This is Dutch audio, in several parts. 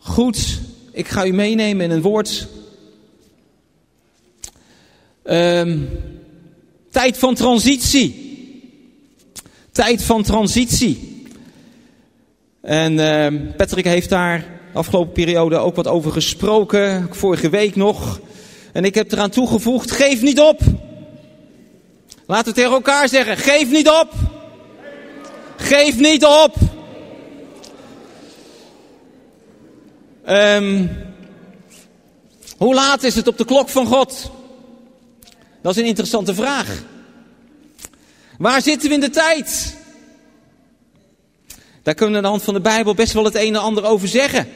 Goed, ik ga u meenemen in een woord. Tijd van transitie. Tijd van transitie. En Patrick heeft daar de afgelopen periode ook wat over gesproken. Vorige week nog. En ik heb eraan toegevoegd, geef niet op. Laten we tegen elkaar zeggen, geef niet op. Geef niet op. Hoe laat is het op de klok van God? Dat is een interessante vraag. Waar zitten we in de tijd? Daar kunnen we aan de hand van de Bijbel best wel het een en ander over zeggen.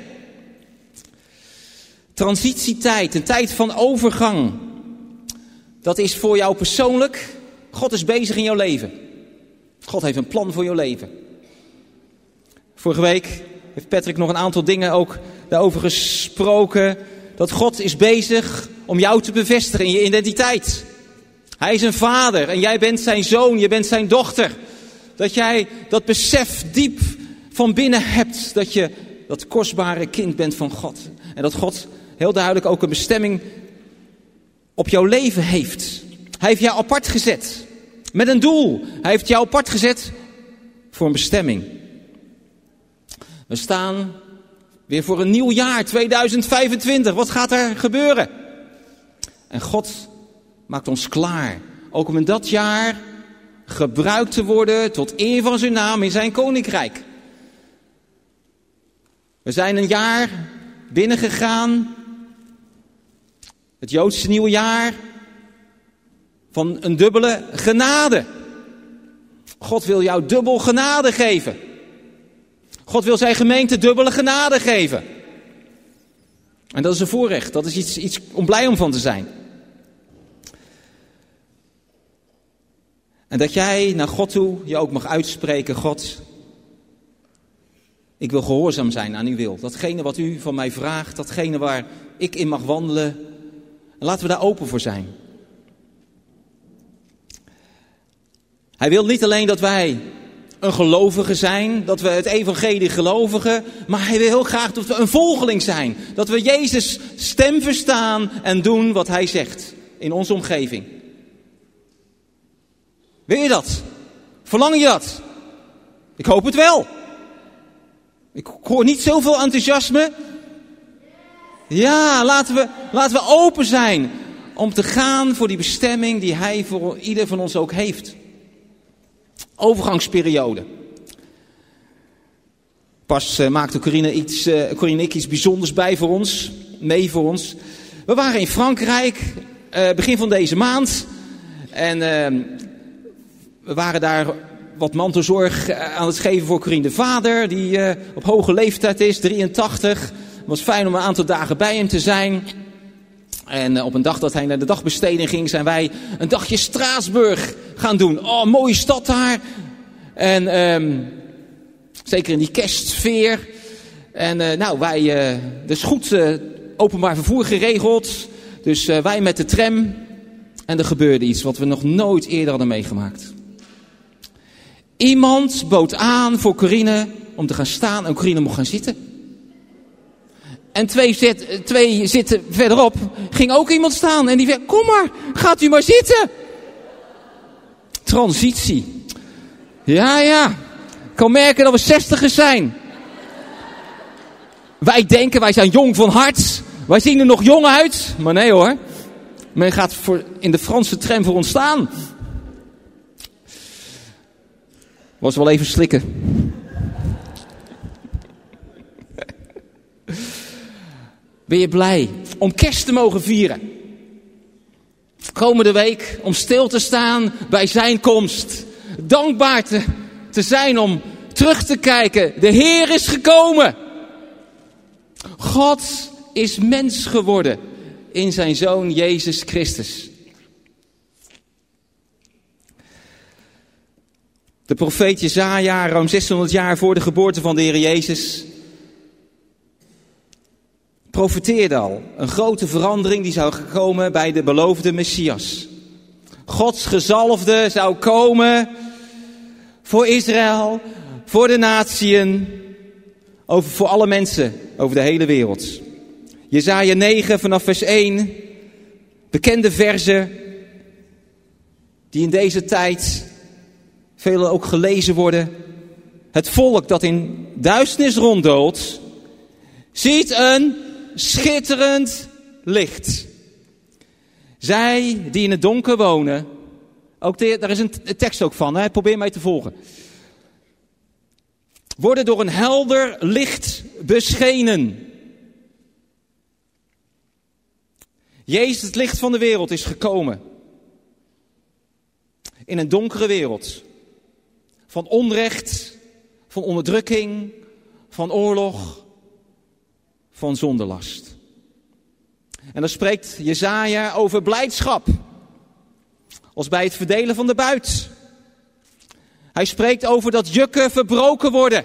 Transitietijd, een tijd van overgang. Dat is voor jou persoonlijk. God is bezig in jouw leven. God heeft een plan voor jouw leven. Vorige week heeft Patrick nog een aantal dingen ook daarover gesproken. Dat God is bezig om jou te bevestigen in je identiteit. Hij is een vader en jij bent zijn zoon, je bent zijn dochter. Dat jij dat besef diep van binnen hebt. Dat je dat kostbare kind bent van God. En dat God heel duidelijk ook een bestemming op jouw leven heeft. Hij heeft jou apart gezet. Met een doel. Hij heeft jou apart gezet voor een bestemming. We staan weer voor een nieuw jaar, 2025. Wat gaat er gebeuren? En God maakt ons klaar. Ook om in dat jaar gebruikt te worden tot eer van zijn naam in zijn koninkrijk. We zijn een jaar binnengegaan. Het Joodse nieuwe jaar. Van een dubbele genade. God wil jou dubbel genade geven. God wil zijn gemeente dubbele genade geven. En dat is een voorrecht. Dat is iets om blij om van te zijn. En dat jij naar God toe je ook mag uitspreken. God, ik wil gehoorzaam zijn aan uw wil. Datgene wat u van mij vraagt. Datgene waar ik in mag wandelen. En laten we daar open voor zijn. Hij wil niet alleen dat wij een gelovige zijn, dat we het evangelie gelovigen, maar hij wil heel graag dat we een volgeling zijn. Dat we Jezus' stem verstaan en doen wat hij zegt in onze omgeving. Wil je dat? Verlang je dat? Ik hoop het wel. Ik hoor niet zoveel enthousiasme. Ja, laten we open zijn om te gaan voor die bestemming die hij voor ieder van ons ook heeft. Overgangsperiode. Pas maakte Corine en ik iets bijzonders mee voor ons. We waren in Frankrijk, begin van deze maand. En we waren daar wat mantelzorg aan het geven voor Corine de vader. Die op hoge leeftijd is, 83. Het was fijn om een aantal dagen bij hem te zijn. En op een dag dat hij naar de dagbesteding ging, zijn wij een dagje Straatsburg gaan doen. Oh, mooie stad daar. En zeker in die kerstsfeer. En er is goed openbaar vervoer geregeld. Dus wij met de tram. En er gebeurde iets wat we nog nooit eerder hadden meegemaakt. Iemand bood aan voor Corine om te gaan staan en Corine mocht gaan zitten. En twee zitten verderop ging ook iemand staan. En die zei, kom maar, gaat u maar zitten. Transitie. Ja. Ik kan merken dat we 60'ers zijn. Wij denken, wij zijn jong van hart. Wij zien er nog jong uit. Maar nee hoor. Men gaat in de Franse tram voor ons staan. Was wel even slikken. Ben je blij om kerst te mogen vieren? Komende week om stil te staan bij zijn komst. Dankbaar te zijn om terug te kijken. De Heer is gekomen. God is mens geworden in zijn Zoon Jezus Christus. De profeet Jesaja, ruim 600 jaar voor de geboorte van de Heer Jezus, profeteerde al een grote verandering die zou komen bij de beloofde Messias. Gods gezalfde zou komen voor Israël, voor de natieën, voor alle mensen over de hele wereld. Jesaja 9 vanaf vers 1. Bekende verzen die in deze tijd veel ook gelezen worden. Het volk dat in duisternis ronddolt, ziet een schitterend licht. Zij die in het donker wonen, daar is een tekst ook van, hè? Probeer mij te volgen. Worden door een helder licht beschenen. Jezus, het licht van de wereld, is gekomen. In een donkere wereld. Van onrecht, van onderdrukking, van oorlog, van zondelast. En dan spreekt Jesaja over blijdschap. Als bij het verdelen van de buit. Hij spreekt over dat jukken verbroken worden.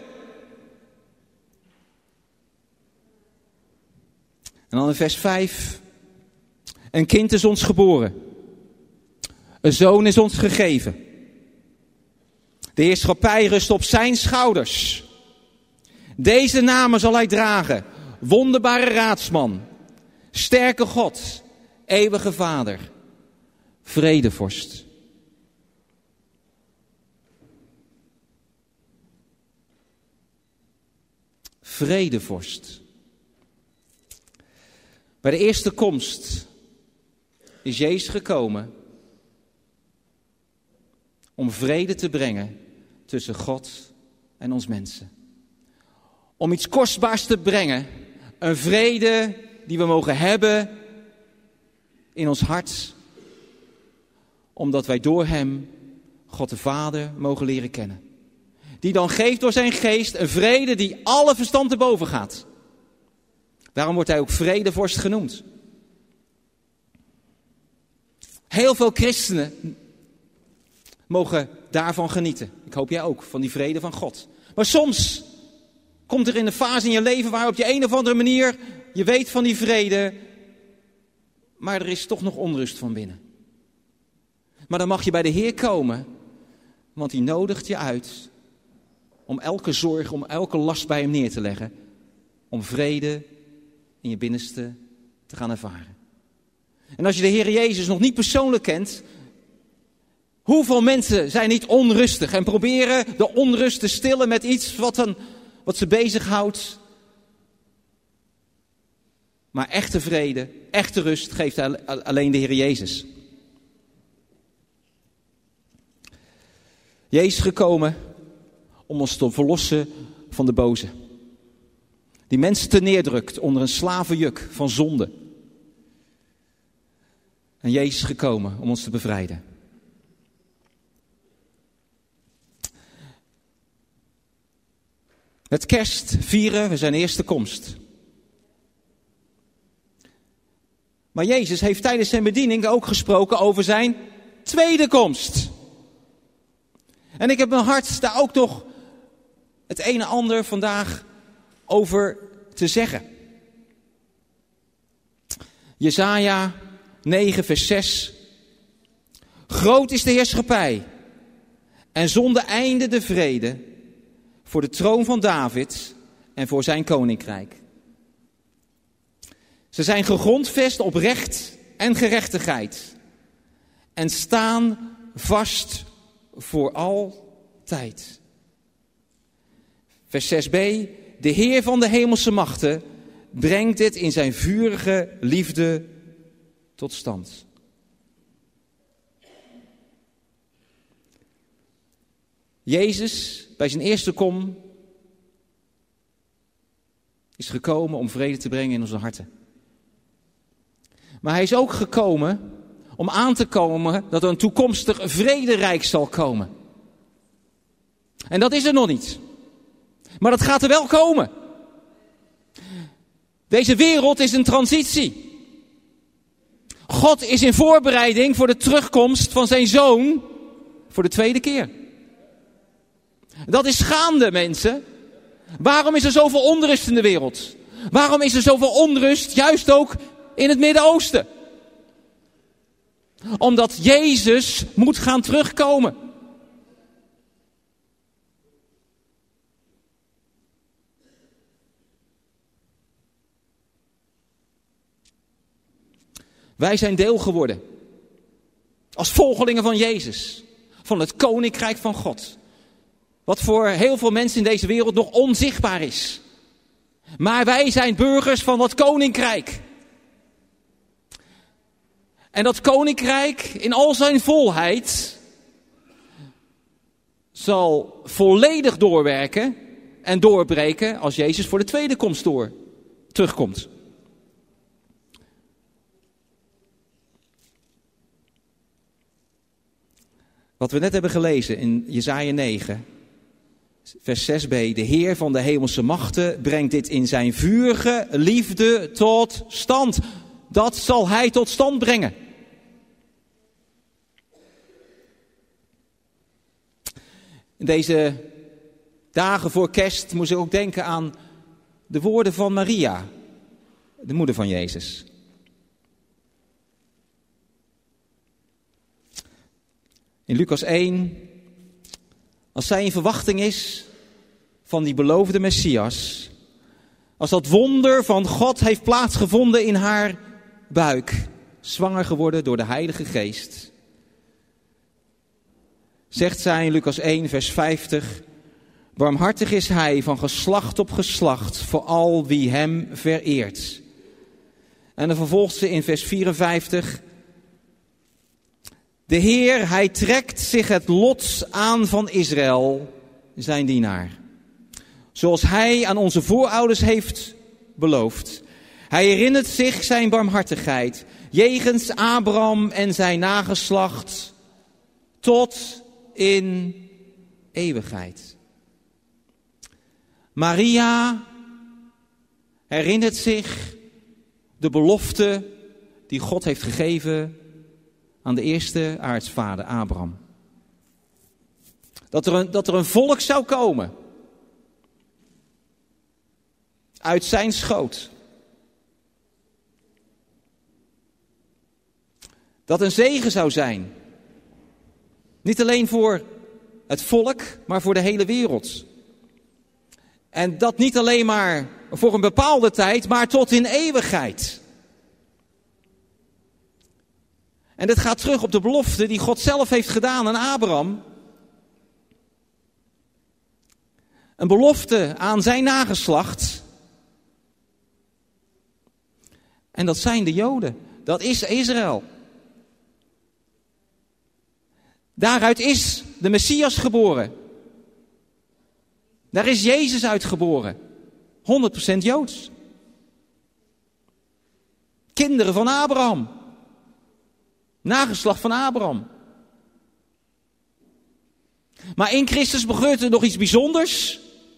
En dan in vers 5. Een kind is ons geboren. Een zoon is ons gegeven. De heerschappij rust op zijn schouders. Deze namen zal hij dragen. Wonderbare raadsman. Sterke God. Eeuwige Vader. Vredevorst. Vredevorst. Bij de eerste komst is Jezus gekomen om vrede te brengen tussen God en ons mensen. Om iets kostbaars te brengen. Een vrede die we mogen hebben in ons hart. Omdat wij door hem God de Vader mogen leren kennen. Die dan geeft door zijn geest een vrede die alle verstand te boven gaat. Daarom wordt hij ook vredevorst genoemd. Heel veel christenen mogen daarvan genieten. Ik hoop jij ook, van die vrede van God. Maar soms komt er in een fase in je leven waar op je een of andere manier je weet van die vrede, maar er is toch nog onrust van binnen. Maar dan mag je bij de Heer komen, want die nodigt je uit om elke zorg, om elke last bij hem neer te leggen. Om vrede in je binnenste te gaan ervaren. En als je de Heer Jezus nog niet persoonlijk kent, hoeveel mensen zijn niet onrustig en proberen de onrust te stillen met iets wat ze bezighoudt. Maar echte vrede, echte rust geeft alleen de Heer Jezus. Jezus is gekomen om ons te verlossen van de boze. Die mensen te neerdrukt onder een slavenjuk van zonde. En Jezus is gekomen om ons te bevrijden. Met kerst vieren we zijn eerste komst. Maar Jezus heeft tijdens zijn bediening ook gesproken over zijn tweede komst. En ik heb mijn hart daar ook nog het een en ander vandaag over te zeggen. Jesaja 9 vers 6. Groot is de heerschappij en zonder einde de vrede voor de troon van David en voor zijn koninkrijk. Ze zijn gegrondvest op recht en gerechtigheid en staan vast voor altijd. Vers 6b. De Heer van de hemelse machten brengt dit in zijn vurige liefde tot stand. Jezus, bij zijn eerste kom, is gekomen om vrede te brengen in onze harten. Maar hij is ook gekomen om aan te komen dat er een toekomstig vrederijk zal komen. En dat is er nog niet. Maar dat gaat er wel komen. Deze wereld is een transitie. God is in voorbereiding voor de terugkomst van zijn zoon voor de tweede keer. Dat is gaande, mensen. Waarom is er zoveel onrust in de wereld? Waarom is er zoveel onrust, juist ook in het Midden-Oosten? Omdat Jezus moet gaan terugkomen. Wij zijn deel geworden. Als volgelingen van Jezus. Van het koninkrijk van God. Wat voor heel veel mensen in deze wereld nog onzichtbaar is. Maar wij zijn burgers van dat koninkrijk. En dat koninkrijk in al zijn volheid zal volledig doorwerken en doorbreken als Jezus voor de tweede komst terugkomt. Wat we net hebben gelezen in Jesaja 9, vers 6b. De Heer van de hemelse machten brengt dit in zijn vurige liefde tot stand. Dat zal hij tot stand brengen. In deze dagen voor kerst moest ik ook denken aan de woorden van Maria, de moeder van Jezus. In Lucas 1, als zij in verwachting is van die beloofde Messias, als dat wonder van God heeft plaatsgevonden in haar buik, zwanger geworden door de Heilige Geest, zegt zij in Lucas 1, vers 50, barmhartig is hij van geslacht op geslacht voor al wie hem vereert. En dan vervolgt ze in vers 54, de Heer, hij trekt zich het lot aan van Israël, zijn dienaar. Zoals hij aan onze voorouders heeft beloofd. Hij herinnert zich zijn barmhartigheid, jegens Abraham en zijn nageslacht, tot in eeuwigheid. Maria herinnert zich de belofte die God heeft gegeven aan de eerste aartsvader Abraham. Dat er een volk zou komen uit zijn schoot. Dat een zegen zou zijn. Niet alleen voor het volk, maar voor de hele wereld. En dat niet alleen maar voor een bepaalde tijd, maar tot in eeuwigheid. En dit gaat terug op de belofte die God zelf heeft gedaan aan Abraham. Een belofte aan zijn nageslacht. En dat zijn de Joden. Dat is Israël. Daaruit is de Messias geboren. Daar is Jezus uitgeboren. 100% Joods. Kinderen van Abraham. Nageslacht van Abraham. Maar in Christus gebeurt er nog iets bijzonders.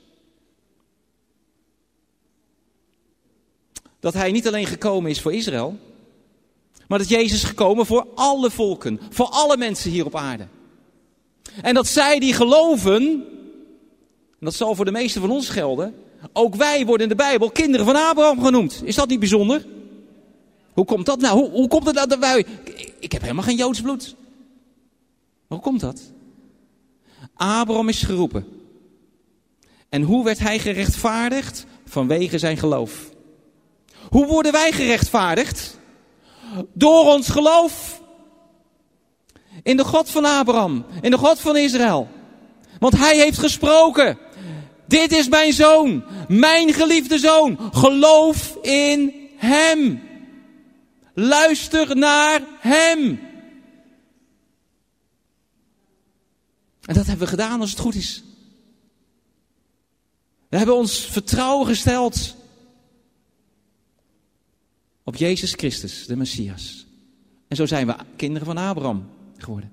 Dat hij niet alleen gekomen is voor Israël, maar dat Jezus is gekomen voor alle volken, voor alle mensen hier op aarde. En dat zij die geloven, en dat zal voor de meesten van ons gelden, ook wij worden in de Bijbel kinderen van Abraham genoemd. Is dat niet bijzonder? Hoe komt dat nou? Hoe komt het nou dat wij... Ik heb helemaal geen Joods bloed. Maar hoe komt dat? Abraham is geroepen. En hoe werd hij gerechtvaardigd? Vanwege zijn geloof. Hoe worden wij gerechtvaardigd? Door ons geloof. In de God van Abraham. In de God van Israël. Want hij heeft gesproken. Dit is mijn zoon. Mijn geliefde zoon. Geloof in hem. Luister naar hem. En dat hebben we gedaan als het goed is. We hebben ons vertrouwen gesteld op Jezus Christus, de Messias. En zo zijn we kinderen van Abraham geworden.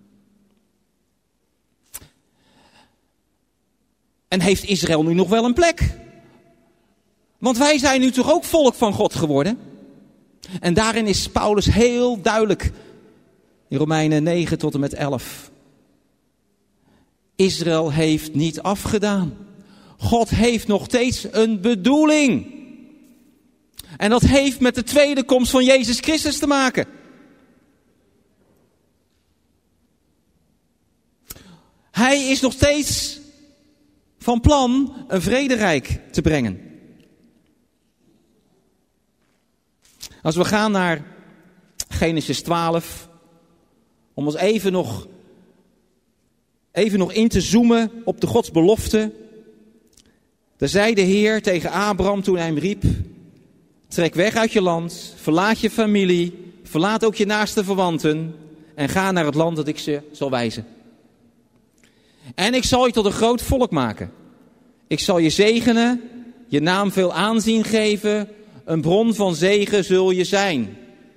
En heeft Israël nu nog wel een plek? Want wij zijn nu toch ook volk van God geworden? En daarin is Paulus heel duidelijk. In Romeinen 9 tot en met 11. Israël heeft niet afgedaan. God heeft nog steeds een bedoeling. En dat heeft met de tweede komst van Jezus Christus te maken. Hij is nog steeds van plan een vrederijk te brengen. Als we gaan naar Genesis 12. Om ons even nog in te zoomen op de Gods belofte. Daar zei de Heer tegen Abraham toen hij hem riep: trek weg uit je land, verlaat je familie, verlaat ook je naaste verwanten en ga naar het land dat ik ze zal wijzen. En ik zal je tot een groot volk maken. Ik zal je zegenen, je naam veel aanzien geven, een bron van zegen zul je zijn.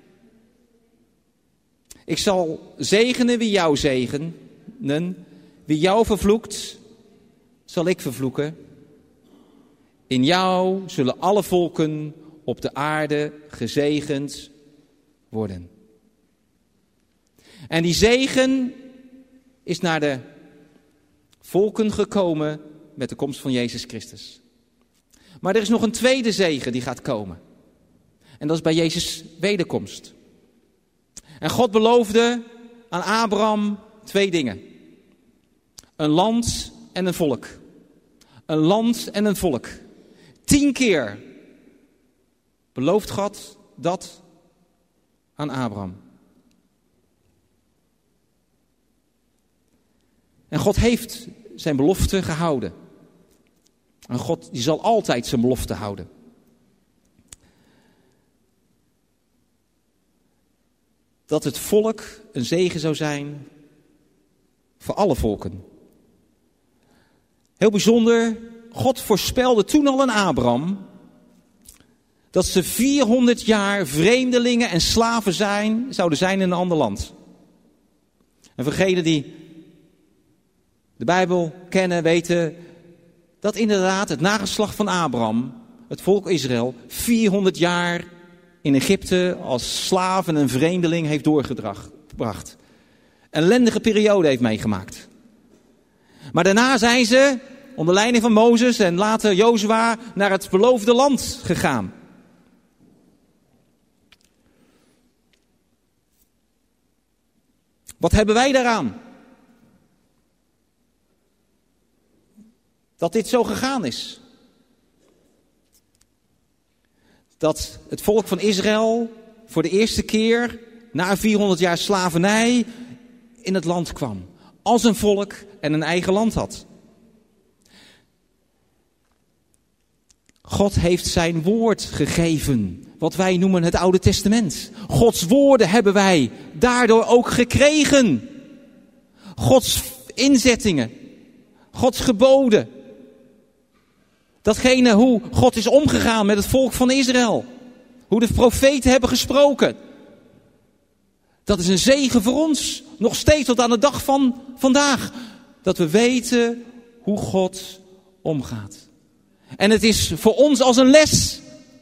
Ik zal zegenen wie jou zegenen, wie jou vervloekt, zal ik vervloeken. In jou zullen alle volken op de aarde gezegend worden. En die zegen is naar de volken gekomen met de komst van Jezus Christus. Maar er is nog een tweede zegen die gaat komen. En dat is bij Jezus' wederkomst. En God beloofde aan Abraham 2 dingen. Een land en een volk. Een land en een volk. 10 keer belooft God dat aan Abraham. En God heeft zijn belofte gehouden. En God die zal altijd zijn belofte houden. Dat het volk een zegen zou zijn voor alle volken. Heel bijzonder, God voorspelde toen al aan Abraham dat ze 400 jaar vreemdelingen en slaven zouden zijn in een ander land. En voor degenen die de Bijbel kennen, weten dat inderdaad het nageslacht van Abraham, het volk Israël, 400 jaar in Egypte als slaaf en een vreemdeling heeft doorgebracht. Een ellendige periode heeft meegemaakt. Maar daarna zijn ze, onder leiding van Mozes en later Jozua, naar het beloofde land gegaan. Wat hebben wij daaraan? Dat dit zo gegaan is. Dat het volk van Israël voor de eerste keer na 400 jaar slavernij in het land kwam. Als een volk en een eigen land had. God heeft zijn woord gegeven. Wat wij noemen het Oude Testament. Gods woorden hebben wij daardoor ook gekregen. Gods inzettingen. Gods geboden. Datgene hoe God is omgegaan met het volk van Israël. Hoe de profeten hebben gesproken. Dat is een zegen voor ons. Nog steeds tot aan de dag van vandaag. Dat we weten hoe God omgaat. En het is voor ons als een les.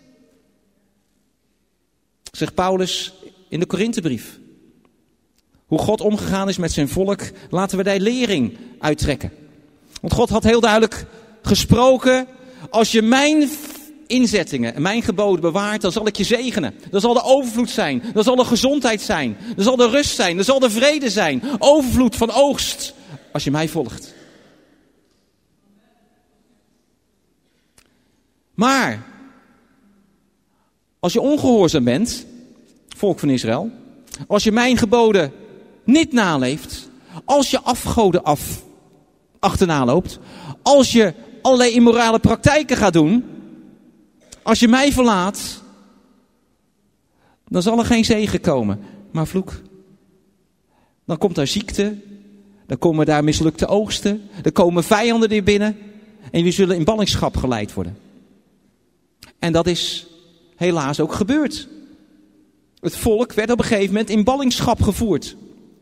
Zegt Paulus in de Korinthebrief. Hoe God omgegaan is met zijn volk. Laten we daar lering uittrekken. Want God had heel duidelijk gesproken. Als je mijn inzettingen en mijn geboden bewaart, dan zal ik je zegenen. Dan zal de overvloed zijn. Dan zal de gezondheid zijn. Dan zal de rust zijn. Dan zal de vrede zijn. Overvloed van oogst. Als je mij volgt. Maar, als je ongehoorzaam bent, volk van Israël, als je mijn geboden niet naleeft, als je afgoden achterna loopt, als je allerlei immorale praktijken gaat doen, als je mij verlaat, dan zal er geen zegen komen, maar vloek. Dan komt daar ziekte, dan komen daar mislukte oogsten, er komen vijanden die binnen en jullie zullen in ballingschap geleid worden. En dat is helaas ook gebeurd. Het volk werd op een gegeven moment in ballingschap gevoerd.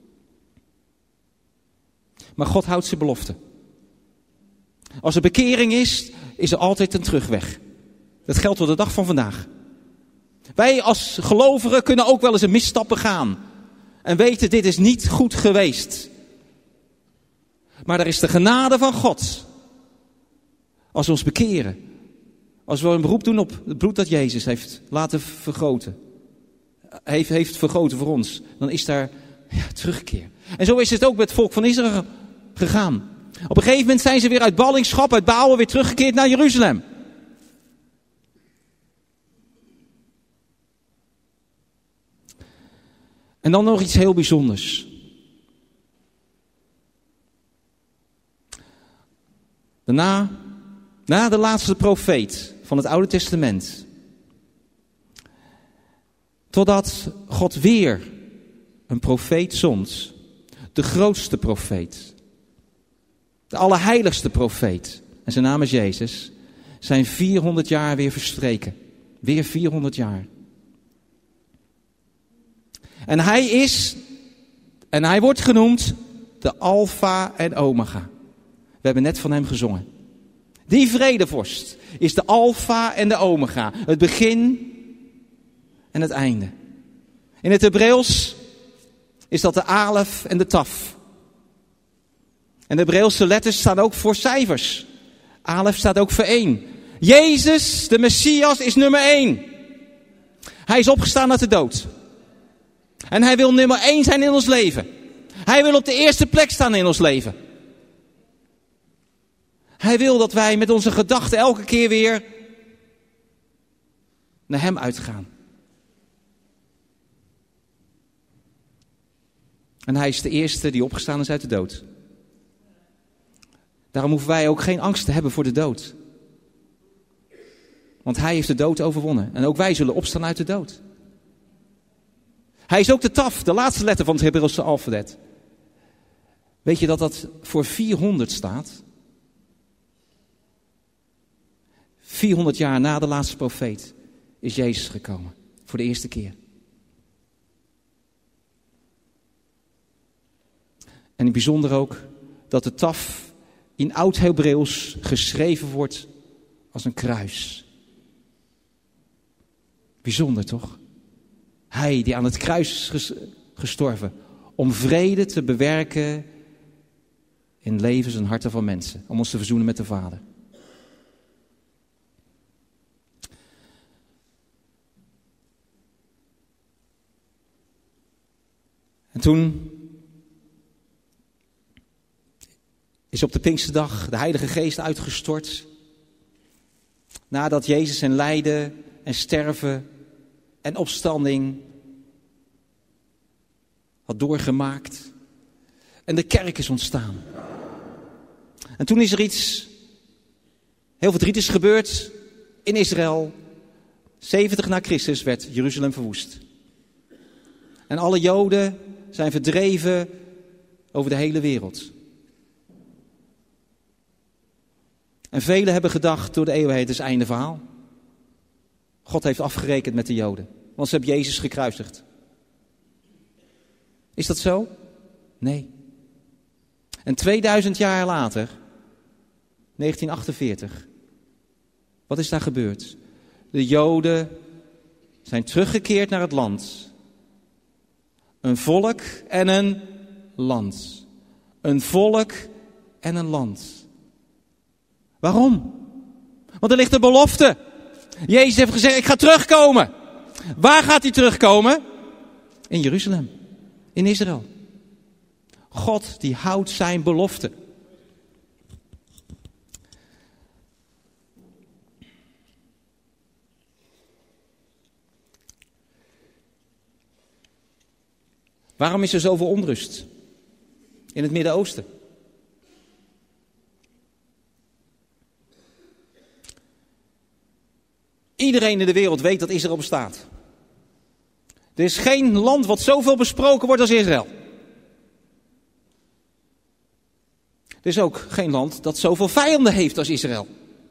Maar God houdt zijn belofte. Als er bekering is er altijd een terugweg. Dat geldt tot de dag van vandaag. Wij als gelovigen kunnen ook wel eens een misstap begaan. En weten, dit is niet goed geweest. Maar er is de genade van God. Als we ons bekeren. Als we een beroep doen op het bloed dat Jezus heeft laten vergoten. Heeft vergoten voor ons. Dan is daar terugkeer. En zo is het ook met het volk van Israël gegaan. Op een gegeven moment zijn ze weer uit ballingschap, uit Baal weer teruggekeerd naar Jeruzalem. En dan nog iets heel bijzonders. Na de laatste profeet van het Oude Testament, totdat God weer een profeet zond, de grootste profeet, de allerheiligste profeet, en zijn naam is Jezus, zijn 400 jaar weer verstreken. Weer 400 jaar. En hij wordt genoemd de Alpha en Omega. We hebben net van hem gezongen. Die vredevorst is de Alpha en de Omega. Het begin en het einde. In het Hebreeuws is dat de Alef en de Taf. En de Hebreeuwse letters staan ook voor cijfers. Alef staat ook voor 1. Jezus, de Messias, is nummer 1. Hij is opgestaan uit de dood. En hij wil nummer 1 zijn in ons leven. Hij wil op de eerste plek staan in ons leven. Hij wil dat wij met onze gedachten elke keer weer naar hem uitgaan. En hij is de eerste die opgestaan is uit de dood. Daarom hoeven wij ook geen angst te hebben voor de dood. Want hij heeft de dood overwonnen. En ook wij zullen opstaan uit de dood. Hij is ook de Taf, de laatste letter van het Hebreeuwse alfabet. Weet je dat dat voor 400 staat? 400 jaar na de laatste profeet is Jezus gekomen. Voor de eerste keer. En in bijzonder ook dat de Taf in Oud-Hebreeuws geschreven wordt als een kruis. Bijzonder toch? Hij die aan het kruis is gestorven om vrede te bewerken in levens en harten van mensen. Om ons te verzoenen met de Vader. En toen is op de Pinksterdag de Heilige Geest uitgestort. Nadat Jezus zijn lijden en sterven en opstanding had doorgemaakt. En de kerk is ontstaan. En toen is er iets heel verdrietigs gebeurd in Israël. 70 na Christus werd Jeruzalem verwoest. En alle Joden zijn verdreven over de hele wereld. En velen hebben gedacht door de eeuwen heen, het is einde verhaal. God heeft afgerekend met de Joden. Want ze hebben Jezus gekruisigd. Is dat zo? Nee. En 2000 jaar later, 1948, wat is daar gebeurd? De Joden zijn teruggekeerd naar het land. Een volk en een land. Een volk en een land. Waarom? Want er ligt een belofte. Jezus heeft gezegd, ik ga terugkomen. Waar gaat hij terugkomen? In Jeruzalem. In Israël. God die houdt zijn belofte. Waarom is er zoveel onrust in het Midden-Oosten? Iedereen in de wereld weet dat Israël bestaat. Er is geen land wat zoveel besproken wordt als Israël. Er is ook geen land dat zoveel vijanden heeft als Israël.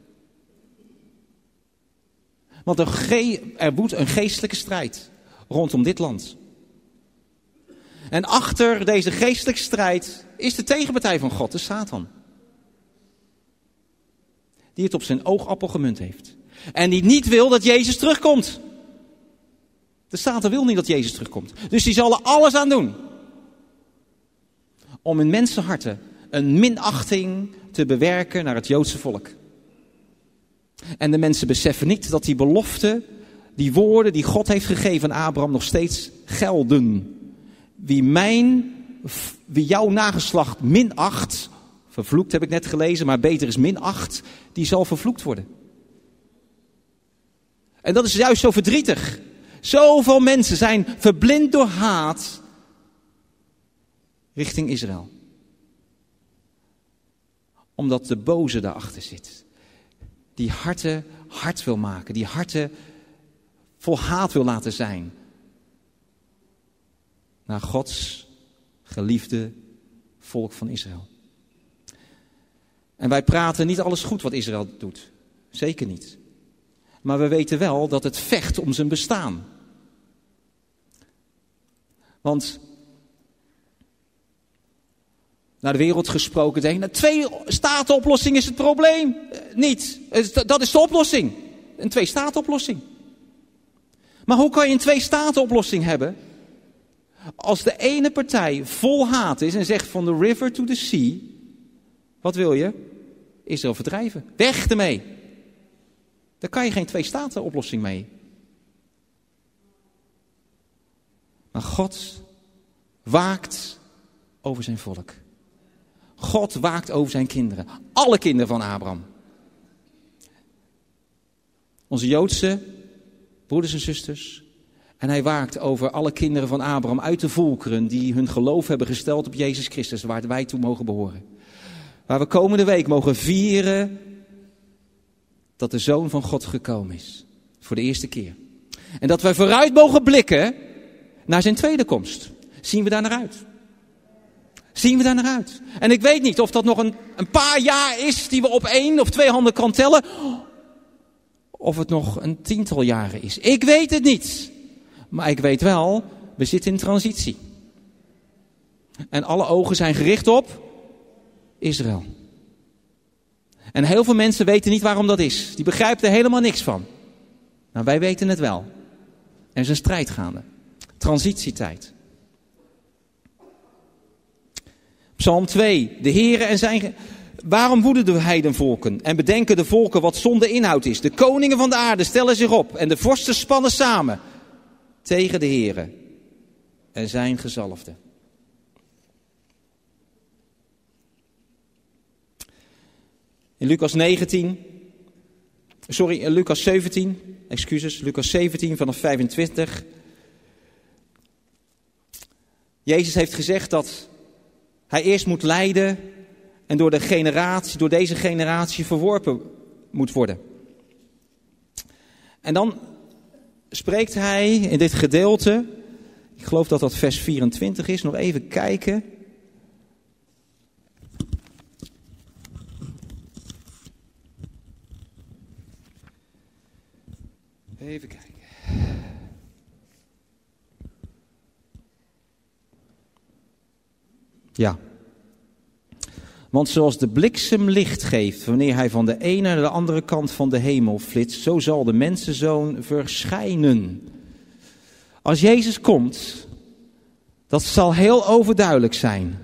Want er woedt een geestelijke strijd rondom dit land. En achter deze geestelijke strijd is de tegenpartij van God, de Satan. Die het op zijn oogappel gemunt heeft. En die niet wil dat Jezus terugkomt. De Satan wil niet dat Jezus terugkomt. Dus die zal er alles aan doen. Om in mensenharten een minachting te bewerken naar het Joodse volk. En de mensen beseffen niet dat die belofte, die woorden die God heeft gegeven aan Abraham nog steeds gelden. Wie jouw nageslacht minacht, vervloekt heb ik net gelezen, maar beter is minacht, die zal vervloekt worden. En dat is juist zo verdrietig. Zoveel mensen zijn verblind door haat richting Israël. Omdat de boze daarachter zit. Die harten hard wil maken. Die harten vol haat wil laten zijn. Naar Gods geliefde volk van Israël. En wij praten niet alles goed wat Israël doet. Zeker niet. Maar we weten wel dat het vecht om zijn bestaan. Want naar de wereld gesproken denk ik, 2-staten-oplossing is het probleem. Niet. Dat is de oplossing. Een 2-staten-oplossing. Maar hoe kan je een 2-staten-oplossing hebben als de ene partij vol haat is en zegt van the river to the sea, wat wil je? Israël verdrijven. Weg ermee. Daar kan je geen 2-staten-oplossing mee. Maar God waakt over zijn volk. God waakt over zijn kinderen. Alle kinderen van Abraham. Onze Joodse broeders en zusters. En hij waakt over alle kinderen van Abraham uit de volkeren die hun geloof hebben gesteld op Jezus Christus, waar wij toe mogen behoren. Waar we komende week mogen vieren dat de Zoon van God gekomen is. Voor de eerste keer. En dat wij vooruit mogen blikken naar zijn tweede komst. Zien we daar naar uit? Zien we daar naar uit? En ik weet niet of dat nog een paar jaar is die we op 1 of 2 handen kan tellen. Of het nog een 10-tal jaren is. Ik weet het niet. Maar ik weet wel, we zitten in transitie. En alle ogen zijn gericht op Israël. En heel veel mensen weten niet waarom dat is. Die begrijpen er helemaal niks van. Nou, wij weten het wel. Er is een strijd gaande. Transitietijd. Psalm 2. De Heere en zijn... Waarom woeden de heidenvolken en bedenken de volken wat zonde inhoud is? De koningen van de aarde stellen zich op en de vorsten spannen samen tegen de Heere en zijn gezalfde. In Lucas 17 vanaf 25. Jezus heeft gezegd dat hij eerst moet lijden en door deze generatie verworpen moet worden. En dan spreekt hij in dit gedeelte, ik geloof dat dat vers 24 is, nog even kijken. Even kijken. Ja. Want zoals de bliksem licht geeft wanneer hij van de ene naar de andere kant van de hemel flitst, zo zal de mensenzoon verschijnen. Als Jezus komt, dat zal heel overduidelijk zijn.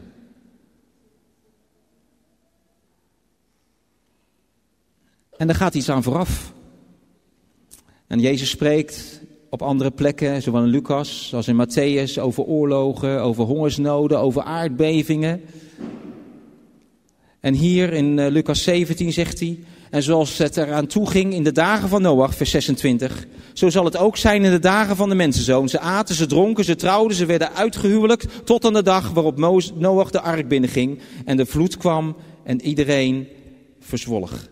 En er gaat iets aan vooraf. En Jezus spreekt op andere plekken, zowel in Lucas als in Matthäus, over oorlogen, over hongersnoden, over aardbevingen. En hier in Lucas 17 zegt hij, en zoals het eraan toe ging in de dagen van Noach, vers 26, zo zal het ook zijn in de dagen van de mensenzoon. Ze aten, ze dronken, ze trouwden, ze werden uitgehuwelijkt, tot aan de dag waarop Noach de ark binnenging en de vloed kwam en iedereen verzwolg.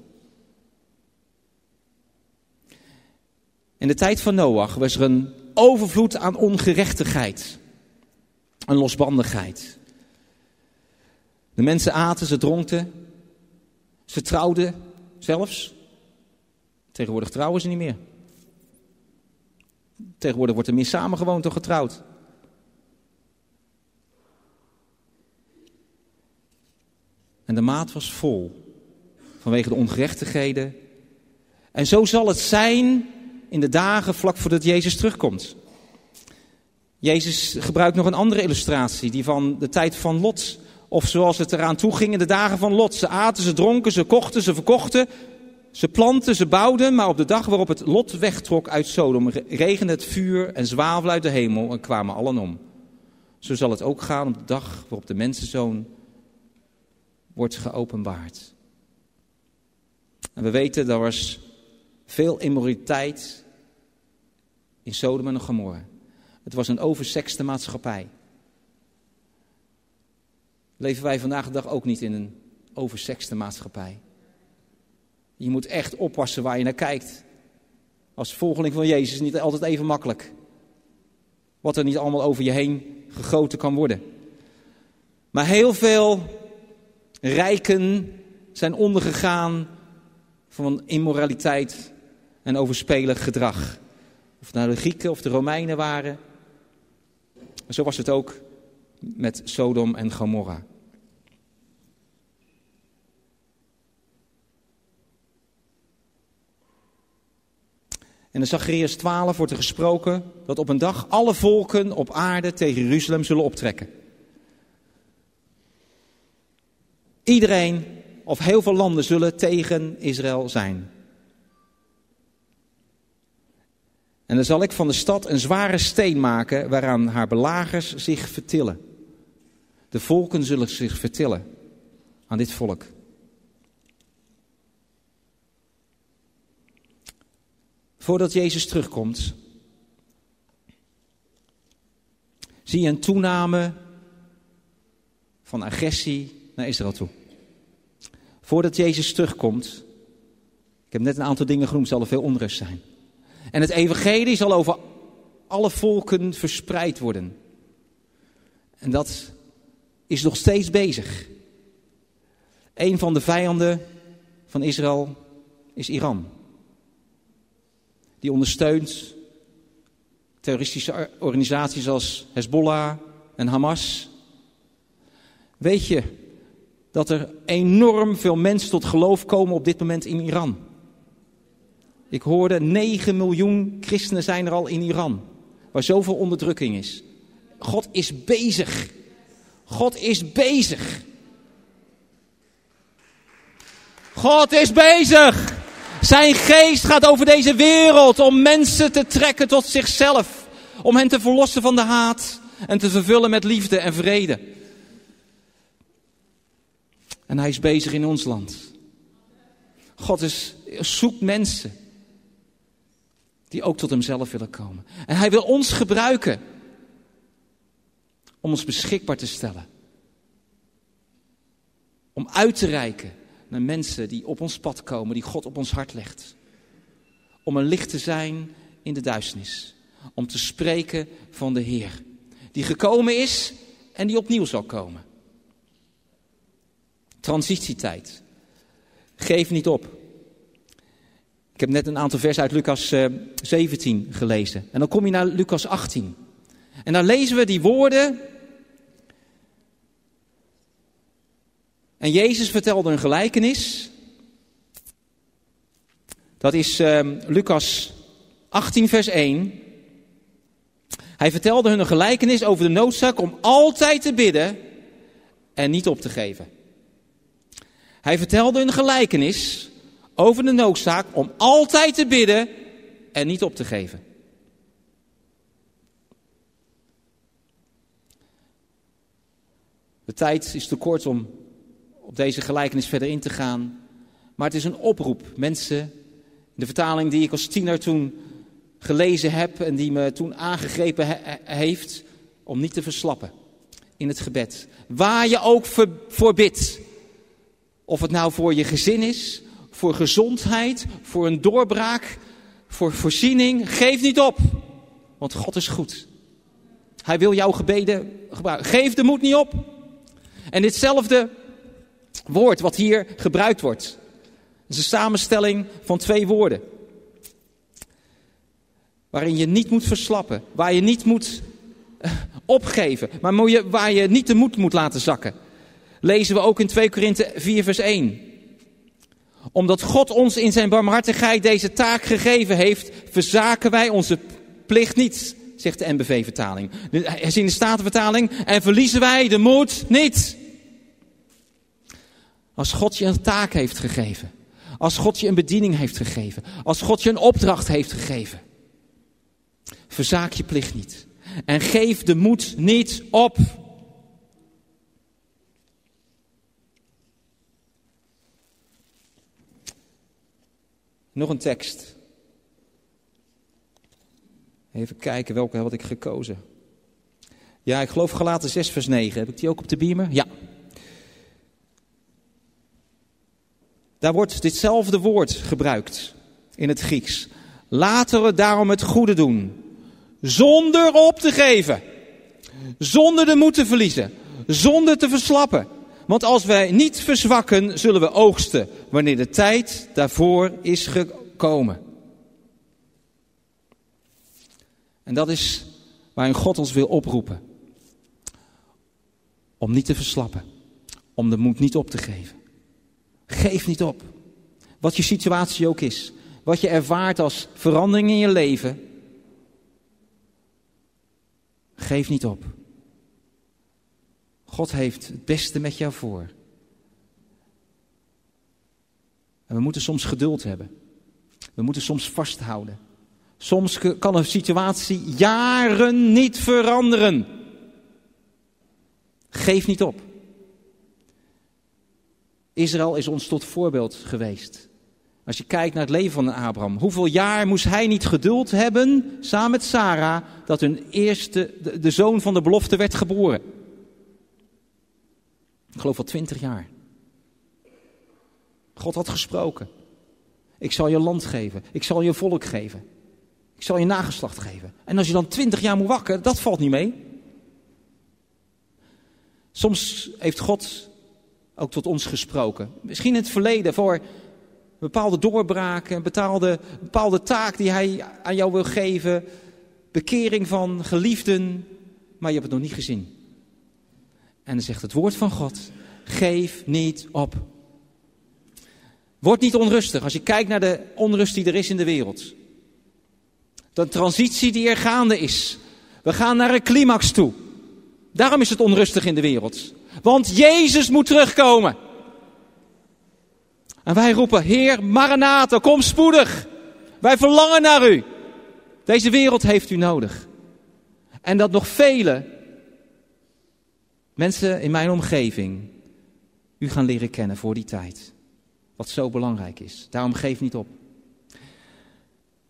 In de tijd van Noach was er een overvloed aan ongerechtigheid, aan losbandigheid. De mensen aten, ze dronken, ze trouwden zelfs. Tegenwoordig trouwen ze niet meer. Tegenwoordig wordt er meer samengewoond dan getrouwd. En de maat was vol vanwege de ongerechtigheden. En zo zal het zijn in de dagen vlak voordat Jezus terugkomt. Jezus gebruikt nog een andere illustratie, die van de tijd van Lot. Of zoals het eraan toe ging in de dagen van Lot. Ze aten, ze dronken, ze kochten, ze verkochten. Ze planten, ze bouwden. Maar op de dag waarop het Lot wegtrok uit Sodom, regende het vuur en zwavel uit de hemel en kwamen allen om. Zo zal het ook gaan op de dag waarop de mensenzoon wordt geopenbaard. En we weten, er was veel immoraliteit in Sodom en Gomorra. Het was een oversekste maatschappij. leven wij vandaag de dag ook niet in een oversekste maatschappij. Je moet echt oppassen waar je naar kijkt. Als volgeling van Jezus is het niet altijd even makkelijk. Wat er niet allemaal over je heen gegoten kan worden. Maar heel veel rijken zijn ondergegaan van immoraliteit en overspelig gedrag. Of het nou de Grieken of de Romeinen waren. Maar zo was het ook met Sodom en Gomorra. En in Zacharias 12 wordt er gesproken dat op een dag alle volken op aarde tegen Jeruzalem zullen optrekken. Iedereen of heel veel landen zullen tegen Israël zijn. En dan zal ik van de stad een zware steen maken waaraan haar belagers zich vertillen. De volken zullen zich vertillen aan dit volk. Voordat Jezus terugkomt, zie je een toename van agressie naar Israël toe. Voordat Jezus terugkomt, ik heb net een aantal dingen genoemd, zal er veel onrust zijn. En het evangelie zal over alle volken verspreid worden. En dat is nog steeds bezig. Een van de vijanden van Israël is Iran. Die ondersteunt terroristische organisaties als Hezbollah en Hamas. Weet je dat er enorm veel mensen tot geloof komen op dit moment in Iran? Ik hoorde 9 miljoen christenen zijn er al in Iran. Waar zoveel onderdrukking is. God is bezig. God is bezig. God is bezig. Zijn geest gaat over deze wereld om mensen te trekken tot zichzelf. Om hen te verlossen van de haat en te vervullen met liefde en vrede. En hij is bezig in ons land. God zoekt mensen die ook tot hemzelf willen komen. En hij wil ons gebruiken om ons beschikbaar te stellen. Om uit te reiken naar mensen die op ons pad komen, die God op ons hart legt. Om een licht te zijn in de duisternis. Om te spreken van de Heer. Die gekomen is en die opnieuw zal komen. Transitietijd. Geef niet op. Ik heb net een aantal versen uit Lucas 17 gelezen. En dan kom je naar Lucas 18. En dan lezen we die woorden. En Jezus vertelde een gelijkenis. Dat is Lucas 18 vers 1. Hij vertelde hun een gelijkenis over de noodzaak om altijd te bidden en niet op te geven. Hij vertelde een gelijkenis over de noodzaak om altijd te bidden en niet op te geven. De tijd is te kort om op deze gelijkenis verder in te gaan. Maar het is een oproep. Mensen, de vertaling die ik als tiener toen gelezen heb en die me toen aangegrepen heeft, om niet te verslappen in het gebed. Waar je ook voor bidt. Of het nou voor je gezin is, voor gezondheid, voor een doorbraak, voor voorziening. Geef niet op, want God is goed. Hij wil jouw gebeden gebruiken. Geef de moed niet op. En ditzelfde woord wat hier gebruikt wordt, is een samenstelling van 2 woorden. Waarin je niet moet verslappen, waar je niet moet opgeven, maar waar je niet de moed moet laten zakken. Lezen we ook in 2 Korinthe 4 vers 1. Omdat God ons in zijn barmhartigheid deze taak gegeven heeft, verzaken wij onze plicht niet, zegt de NBV-vertaling. In de Statenvertaling, en verliezen wij de moed niet. Als God je een taak heeft gegeven, als God je een bediening heeft gegeven, als God je een opdracht heeft gegeven, verzaak je plicht niet. En geef de moed niet op. Nog een tekst. Even kijken, welke had ik gekozen? Ja, ik geloof Galaten 6 vers 9. Heb ik die ook op de beamer? Ja. Daar wordt ditzelfde woord gebruikt in het Grieks. Laten we daarom het goede doen. Zonder op te geven. Zonder de moed te verliezen. Zonder te verslappen. Want als wij niet verzwakken, zullen we oogsten. Wanneer de tijd daarvoor is gekomen. En dat is waarin God ons wil oproepen. Om niet te verslappen. Om de moed niet op te geven. Geef niet op. Wat je situatie ook is. Wat je ervaart als verandering in je leven. Geef niet op. God heeft het beste met jou voor. En we moeten soms geduld hebben. We moeten soms vasthouden. Soms kan een situatie jaren niet veranderen. Geef niet op. Israël is ons tot voorbeeld geweest. Als je kijkt naar het leven van Abraham. Hoeveel jaar moest hij niet geduld hebben, samen met Sarah, dat hun eerste, de zoon van de belofte werd geboren. Ik geloof wel 20 jaar. God had gesproken. Ik zal je land geven. Ik zal je volk geven. Ik zal je nageslacht geven. En als je dan 20 jaar moet wachten, dat valt niet mee. Soms heeft God ook tot ons gesproken. Misschien in het verleden voor een bepaalde doorbraak, een bepaalde taak die hij aan jou wil geven. Bekering van geliefden, maar je hebt het nog niet gezien. En dan zegt het woord van God, geef niet op. Word niet onrustig als je kijkt naar de onrust die er is in de wereld. De transitie die er gaande is. We gaan naar een climax toe. Daarom is het onrustig in de wereld. Want Jezus moet terugkomen. En wij roepen, Heer, Maranatha, kom spoedig. Wij verlangen naar u. Deze wereld heeft u nodig. En dat nog vele mensen in mijn omgeving u gaan leren kennen voor die tijd. Wat zo belangrijk is. Daarom geef niet op.